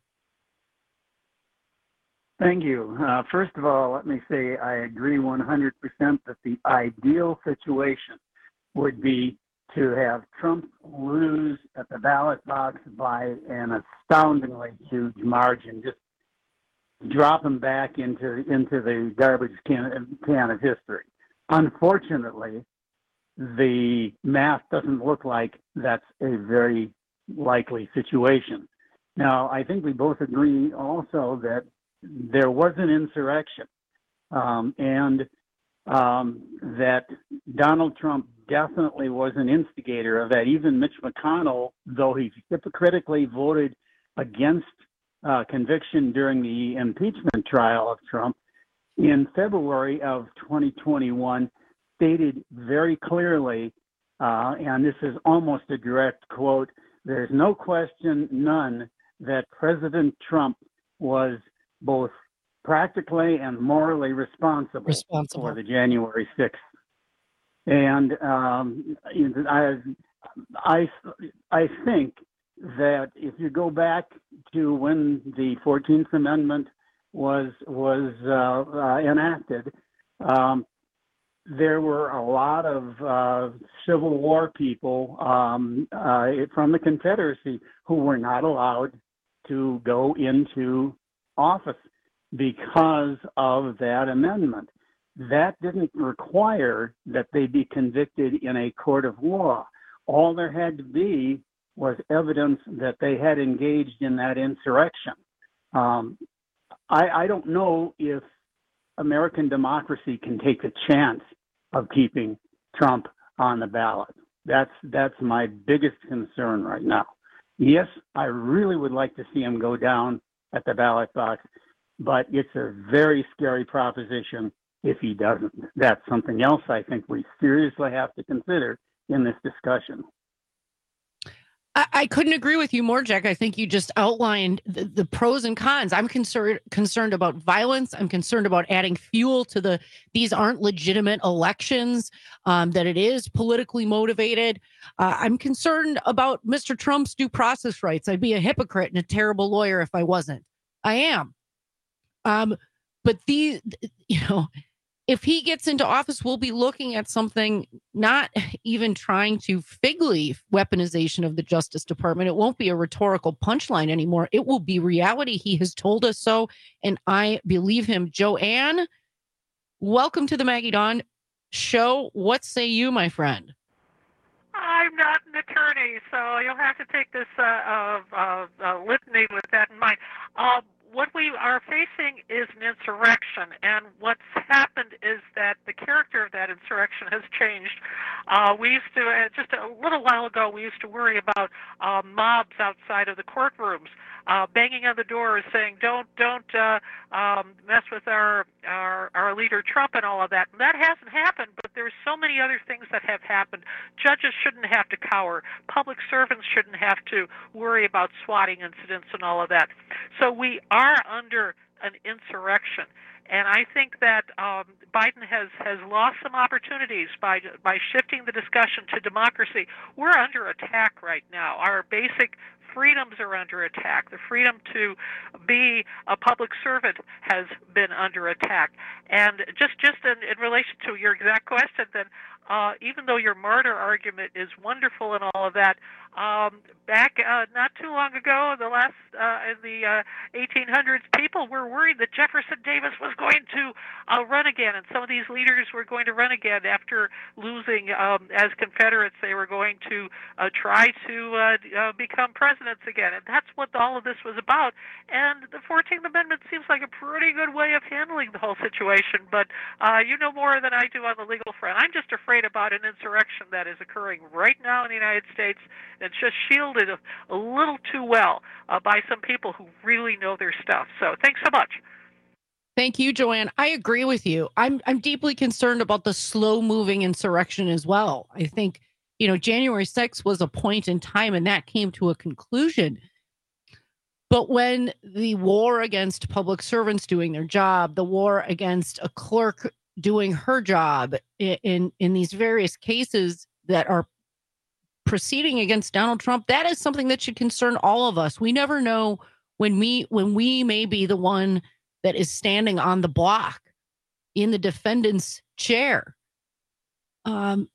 Thank you. Uh, first of all, let me say I agree one hundred percent that the ideal situation would be to have Trump lose at the ballot box by an astoundingly huge margin, just drop him back into, into the garbage can, can of history. Unfortunately, the math doesn't look like that's a very likely situation. Now, I think we both agree also that there was an insurrection um, and um, that Donald Trump definitely was an instigator of that. Even Mitch McConnell, though he hypocritically voted against uh, conviction during the impeachment trial of Trump, in February of twenty twenty-one, stated very clearly, uh, and this is almost a direct quote, "There's no question, none, that President Trump was both practically and morally responsible, responsible. for the January sixth." And um, I, I, I think that if you go back to when the fourteenth Amendment was was uh, uh, enacted, um, there were a lot of uh, Civil War people um, uh, from the Confederacy who were not allowed to go into office because of that amendment. That didn't require that they be convicted in a court of law. All there had to be was evidence that they had engaged in that insurrection. Um, I, I don't know if American democracy can take the chance of keeping Trump on the ballot. That's that's my biggest concern right now. Yes, I really would like to see him go down at the ballot box, but it's a very scary proposition if he doesn't. That's something else I think we seriously have to consider in this discussion. I, I couldn't agree with you more, Jack. I think you just outlined the, the pros and cons. I'm concerned concerned about violence. I'm concerned about adding fuel to the these aren't legitimate elections, um, that it is politically motivated. Uh, I'm concerned about Mister Trump's due process rights. I'd be a hypocrite and a terrible lawyer if I wasn't. I am. Um, but the, you know, if he gets into office, we'll be looking at something, not even trying to fig leaf weaponization of the Justice Department. It won't be a rhetorical punchline anymore. It will be reality. He has told us so, and I believe him. Joanne, welcome to the Maggie Dawn Show. What say you, my friend? I'm not an attorney, so you'll have to take this uh, uh, uh, uh, litany with that in mind. Uh, What we are facing is an insurrection, and what's happened is that the character of that insurrection has changed. Uh, we used to, uh, just a little while ago, we used to worry about uh, mobs outside of the courtrooms, uh, banging on the doors, saying, "Don't, don't uh, um, mess with our, our our leader Trump," and all of that. And that hasn't happened, but there's so many other things that have happened. Judges shouldn't have to cower. Public servants shouldn't have to worry about swatting incidents and all of that. So we are under an insurrection. And I think that um, Biden has, has lost some opportunities by by shifting the discussion to democracy. We're under attack right now. Our basic freedoms are under attack. The freedom to be a public servant has been under attack. And just, just in, in relation to your exact question, then, uh, even though your martyr argument is wonderful and all of that, um, back uh, not too long ago, the last uh, in the uh, eighteen hundreds, people were worried that Jefferson Davis was going to uh, run again, and some of these leaders were going to run again after losing um, as Confederates. They were going to uh, try to uh, uh, become presidents again, and that's what all of this was about. And the fourteenth Amendment seems like a pretty good way of handling the whole situation, but uh, you know more than I do on the legal front. I'm just afraid about an insurrection that is occurring right now in the United States. It's just shielded a, a little too well uh, by some people who really know their stuff. So thanks so much. Thank you, Joanne. I agree with you. I'm I'm deeply concerned about the slow-moving insurrection as well. I think, you know, January sixth was a point in time, and that came to a conclusion. But when the war against public servants doing their job, the war against a clerk doing her job in in, in these various cases that are proceeding against Donald Trump, that is something that should concern all of us. We never know when we when we may be the one that is standing on the block in the defendant's chair. Um,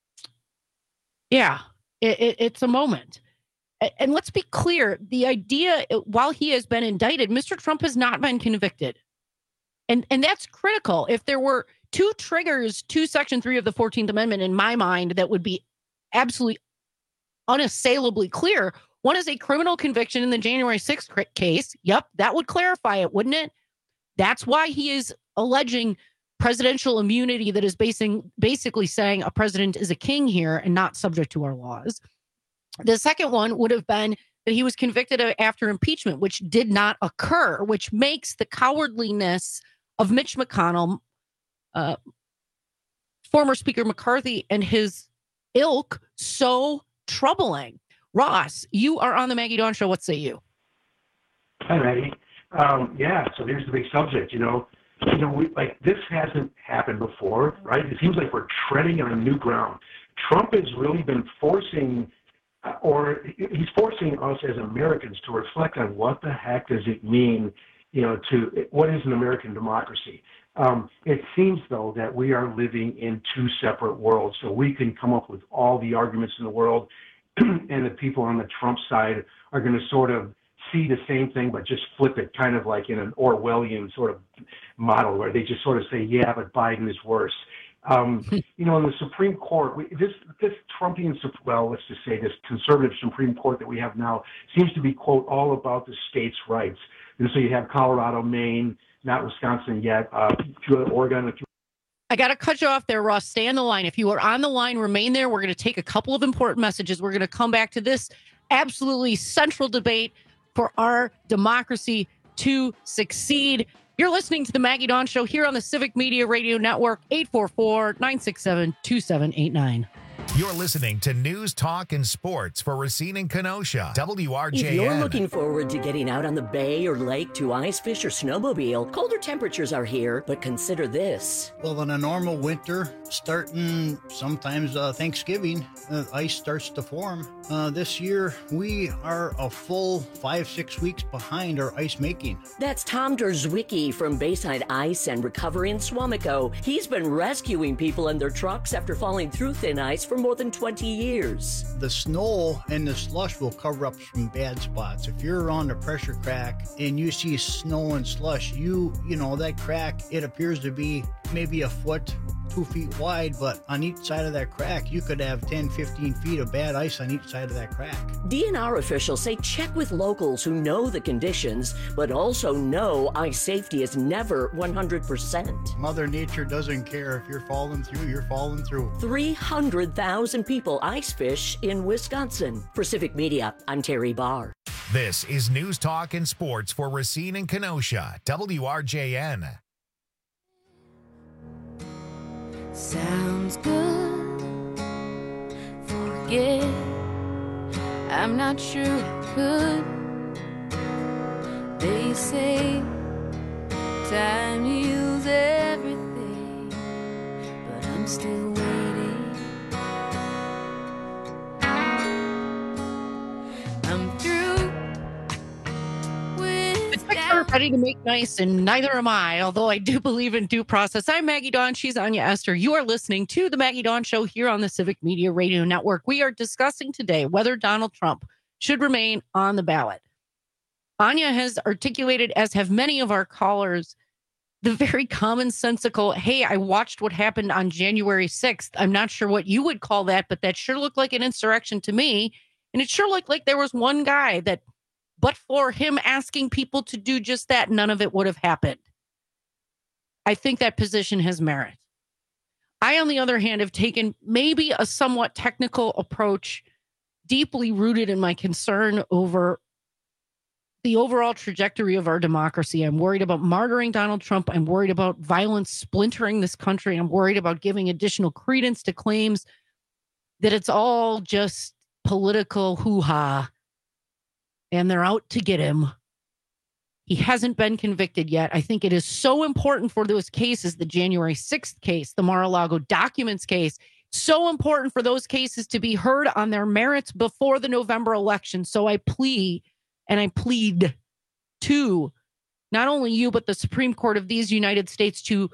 yeah, it, it, it's a moment. And let's be clear, the idea, while he has been indicted, Mister Trump has not been convicted. And, and that's critical. If there were two triggers to Section three of the fourteenth Amendment, in my mind, that would be absolutely unassailably clear. One is a criminal conviction in the January sixth case. Yep, that would clarify it, wouldn't it? That's why he is alleging presidential immunity that is basing, basically saying a president is a king here and not subject to our laws. The second one would have been that he was convicted after impeachment, which did not occur, which makes the cowardliness of Mitch McConnell, uh, former Speaker McCarthy, and his ilk so troubling. Ross, you are on the Maggie Dawn Show. What say you? Hi, Maggie. Um, yeah, so there's the big subject. You know, you know, we, like this hasn't happened before, right? It seems like we're treading on new ground. Trump has really been forcing, uh, or he's forcing us as Americans to reflect on what the heck does it mean, you know, to what is an American democracy. Um, it seems, though, that we are living in two separate worlds. So we can come up with all the arguments in the world, and the people on the Trump side are going to sort of see the same thing, but just flip it, kind of like in an Orwellian sort of model where they just sort of say, yeah, but Biden is worse. Um, you know, in the Supreme Court, we, this this Trumpian, well, let's just say this conservative Supreme Court that we have now seems to be, quote, all about the states' rights. And so you have Colorado, Maine, not Wisconsin yet, uh, Oregon. I got to cut you off there, Ross. Stay on the line. If you are on the line, remain there. We're going to take a couple of important messages. We're going to come back to this absolutely central debate for our democracy to succeed. You're listening to the Maggie Dawn Show here on the Civic Media Radio Network, eight four four, nine six seven, two seven eight nine. You're listening to News, Talk, and Sports for Racine and Kenosha. W R J N. If you're looking forward to getting out on the bay or lake to ice fish or snowmobile, colder temperatures are here, but consider this. Well, in a normal winter, starting sometimes uh, Thanksgiving, uh, ice starts to form. Uh, this year, we are a full five, six weeks behind our ice making. That's Tom Derzwicki from Bayside Ice and Recovery in Swamico. He's been rescuing people and their trucks after falling through thin ice for more than twenty years. The snow and the slush will cover up some bad spots. If you're on the pressure crack and you see snow and slush, you, you know, that crack, it appears to be maybe a foot, two feet wide, but on each side of that crack, you could have ten, fifteen feet of bad ice on each side of that crack. D N R officials say check with locals who know the conditions, but also know ice safety is never one hundred percent. Mother Nature doesn't care. If you're falling through, you're falling through. three hundred thousand people ice fish in Wisconsin. For Civic Media, I'm Terry Barr. This is News, Talk, and Sports for Racine and Kenosha. W R J N. Sounds good. Forget. I'm not sure I could. They say time heals everything, but I'm still waiting. I'm through with They're ready to make nice, and neither am I, although I do believe in due process. I'm Maggie Dawn. She's Anya Esther. You are listening to The Maggie Dawn Show here on the Civic Media Radio Network. We are discussing today whether Donald Trump should remain on the ballot. Anya has articulated, as have many of our callers, the very commonsensical, hey, I watched what happened on January sixth. I'm not sure what you would call that, but that sure looked like an insurrection to me. And it sure looked like there was one guy that, but for him asking people to do just that, none of it would have happened. I think that position has merit. I, on the other hand, have taken maybe a somewhat technical approach, deeply rooted in my concern over the overall trajectory of our democracy. I'm worried about martyring Donald Trump. I'm worried about violence splintering this country. I'm worried about giving additional credence to claims that it's all just political hoo-ha and they're out to get him. He hasn't been convicted yet. I think it is so important for those cases, the January sixth case, the Mar-a-Lago documents case, so important for those cases to be heard on their merits before the November election. So I plea and I plead to not only you, but the Supreme Court of these United States to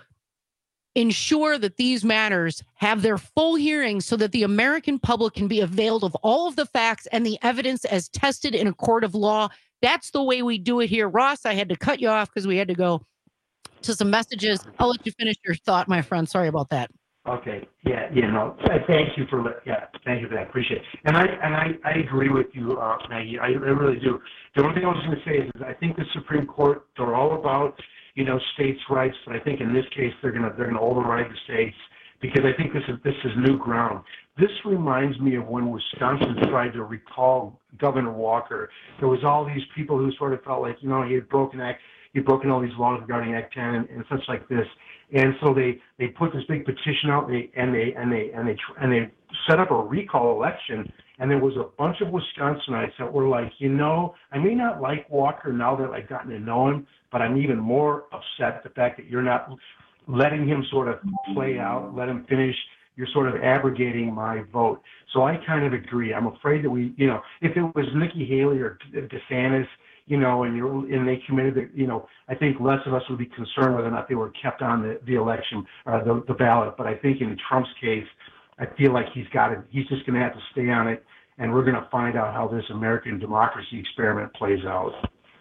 ensure that these matters have their full hearing so that the American public can be availed of all of the facts and the evidence as tested in a court of law. That's the way we do it here. Ross, I had to cut you off because we had to go to some messages. I'll let you finish your thought, my friend. Sorry about that. Okay. Yeah. You know. Thank you for. Yeah. Thank you for that. Appreciate it. And I and I, I agree with you, uh, Maggie. I, I really do. The only thing I was going to say is, is I think the Supreme Court, they're all about, you know, states' rights, but I think in this case they're gonna they're gonna override the states because I think this is this is new ground. This reminds me of when Wisconsin tried to recall Governor Walker. There was all these people who sort of felt like, you know, he had broken act, he had broken all these laws regarding Act ten and, and such like this. And so they, they put this big petition out, and they and they and they and they and they set up a recall election. And there was a bunch of Wisconsinites that were like, you know, I may not like Walker now that I've gotten to know him, but I'm even more upset at the fact that you're not letting him sort of play out, let him finish. You're sort of abrogating my vote. So I kind of agree. I'm afraid that we, you know, if it was Nikki Haley or DeSantis, you know, and you're and they committed, the, you know, I think less of us would be concerned whether or not they were kept on the, the election or the, the ballot. But I think in Trump's case, I feel like he's got it. He's just going to have to stay on it, and we're going to find out how this American democracy experiment plays out.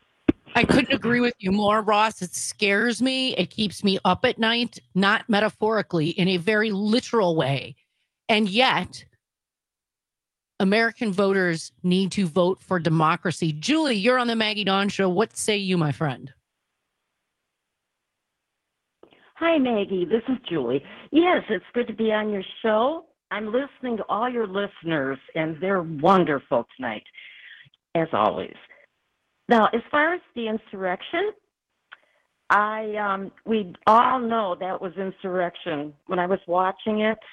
I couldn't agree with you more, Ross. It scares me. It keeps me up at night, not metaphorically, in a very literal way. And yet, American voters need to vote for democracy. Julie, you're on the Maggie Dawn Show. What say you, my friend? Hi, Maggie. This is Julie. Yes, it's good to be on your show. I'm listening to all your listeners, and they're wonderful tonight, as always. Now, as far as the insurrection, I um, we all know that was insurrection. When I was watching it,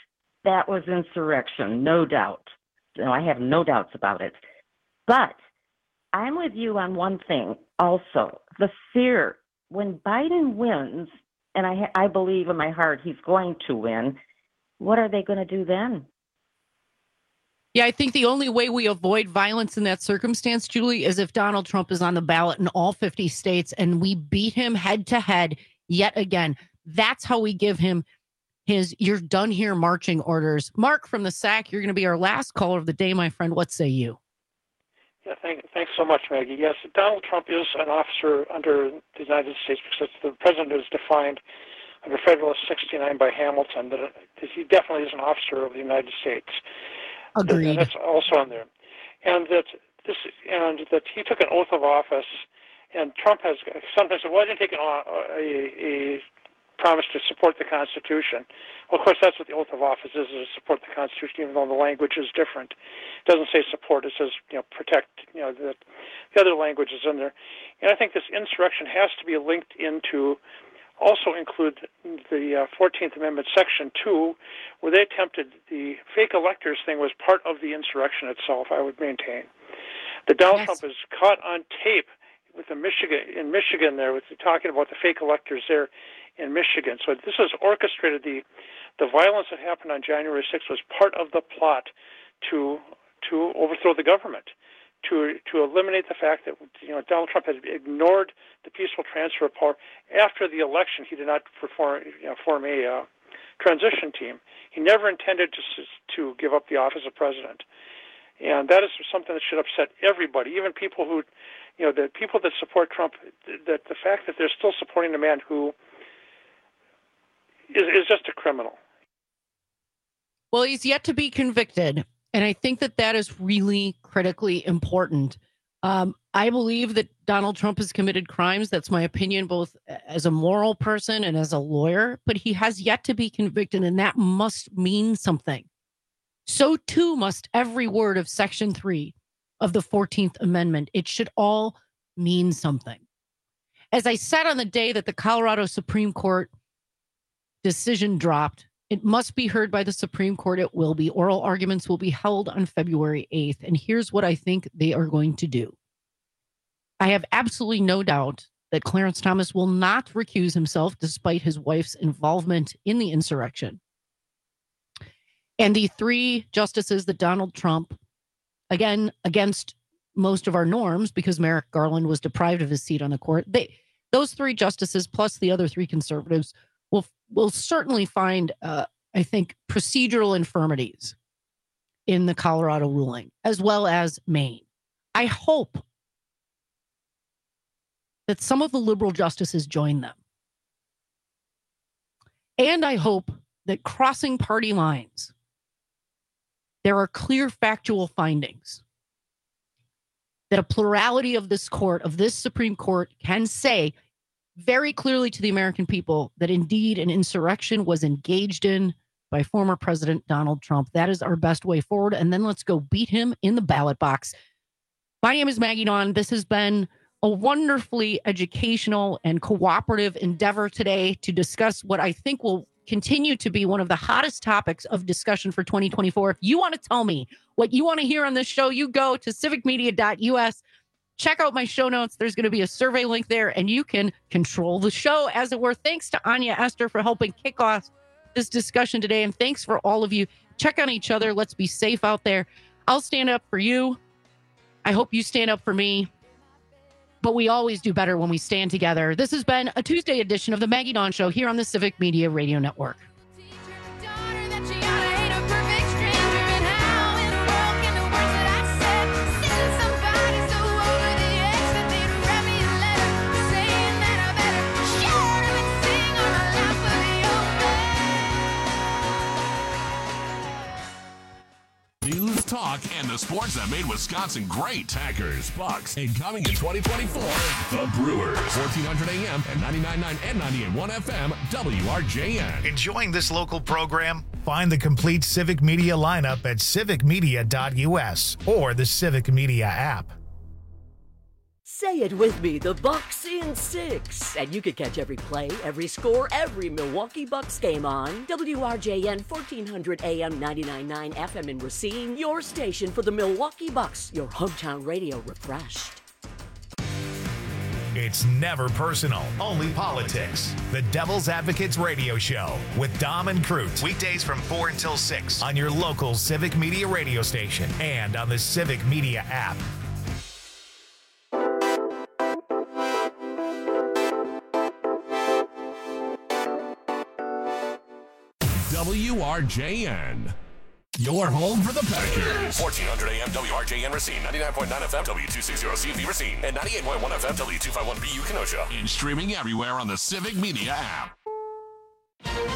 that was insurrection, no doubt. No, I have no doubts about it. But I'm with you on one thing also. The fear, when Biden wins, and I, I believe in my heart he's going to win, what are they going to do then? Yeah, I think the only way we avoid violence in that circumstance, Julie, is if Donald Trump is on the ballot in all fifty states and we beat him head to head yet again. That's how we give him his "you're done here" marching orders. Mark from the S A C, you're going to be our last caller of the day, my friend. What say you? Yeah, thank, thanks so much, Maggie. Yes, Donald Trump is an officer under the United States because the president is defined under Federalist sixty-nine by Hamilton that he definitely is an officer of the United States. Agreed. And that's also on there, and that this and that he took an oath of office. And Trump has sometimes said, "Well, I didn't take an, a, a promise to support the Constitution." Well, of course, that's what the oath of office is: is to support the Constitution, even though the language is different. It doesn't say support; it says, you know, protect. You know, the, the other language is in there, and I think this insurrection has to be linked into. Also include the uh, fourteenth Amendment, Section two, where they attempted the fake electors thing was part of the insurrection itself, I would maintain. That Donald yes. Trump is caught on tape with the Michigan in Michigan there, with talking about the fake electors there in Michigan. So this has orchestrated the the violence that happened on January sixth was part of the plot to to overthrow the government. To to eliminate the fact that you know Donald Trump had ignored the peaceful transfer of power after the election. He did not perform you know, form a uh, transition team. He never intended to to give up the office of president, and that is something that should upset everybody, even people who, you know, the people that support Trump. That the fact that they're still supporting a man who is is just a criminal. Well, he's yet to be convicted. And I think that that is really critically important. Um, I believe that Donald Trump has committed crimes. That's my opinion, both as a moral person and as a lawyer. But he has yet to be convicted, and that must mean something. So, too, must every word of Section three of the fourteenth Amendment. It should all mean something. As I said on the day that the Colorado Supreme Court decision dropped, it must be heard by the Supreme Court. It will be. Oral arguments will be held on February eighth. And here's what I think they are going to do. I have absolutely no doubt that Clarence Thomas will not recuse himself despite his wife's involvement in the insurrection. And the three justices that Donald Trump, again, against most of our norms, because Merrick Garland was deprived of his seat on the court, they, those three justices plus the other three conservatives will will certainly find, uh, I think, procedural infirmities in the Colorado ruling, as well as Maine. I hope that some of the liberal justices join them. And I hope that crossing party lines, there are clear factual findings that a plurality of this court, of this Supreme Court, can say very clearly to the American people that indeed an insurrection was engaged in by former President Donald Trump. That is our best way forward. And then let's go beat him in the ballot box. My name is Maggie Dawn. This has been a wonderfully educational and cooperative endeavor today to discuss what I think will continue to be one of the hottest topics of discussion for twenty twenty-four. If you want to tell me what you want to hear on this show, you go to civic media dot U S. Check out my show notes. There's going to be a survey link there, and you can control the show, as it were. Thanks to Anya Esther for helping kick off this discussion today, and thanks for all of you. Check on each other. Let's be safe out there. I'll stand up for you. I hope you stand up for me. But we always do better when we stand together. This has been a Tuesday edition of the Maggie Dawn Show here on the Civic Media Radio Network. News, talk, and the sports that made Wisconsin great. Packers, Bucks, and coming in twenty twenty-four, the Brewers. fourteen hundred A M and ninety-nine point nine and ninety-eight point one F M, W R J N. Enjoying this local program? Find the complete Civic Media lineup at civic media dot U S or the Civic Media app. Say it with me, the Bucks in six. And you can catch every play, every score, every Milwaukee Bucks game on W R J N fourteen hundred A M ninety-nine point nine F M in Racine, your station for the Milwaukee Bucks, your hometown radio refreshed. It's never personal, only politics. The Devil's Advocates Radio Show with Dom and Crute. Weekdays from four until six on your local Civic Media radio station and on the Civic Media app. W R J N. Your home for the Packers. fourteen hundred A M W R J N Racine, ninety-nine point nine F M W two sixty C V Racine, and ninety-eight point one F M W two fifty-one B U Kenosha. And streaming everywhere on the Civic Media app.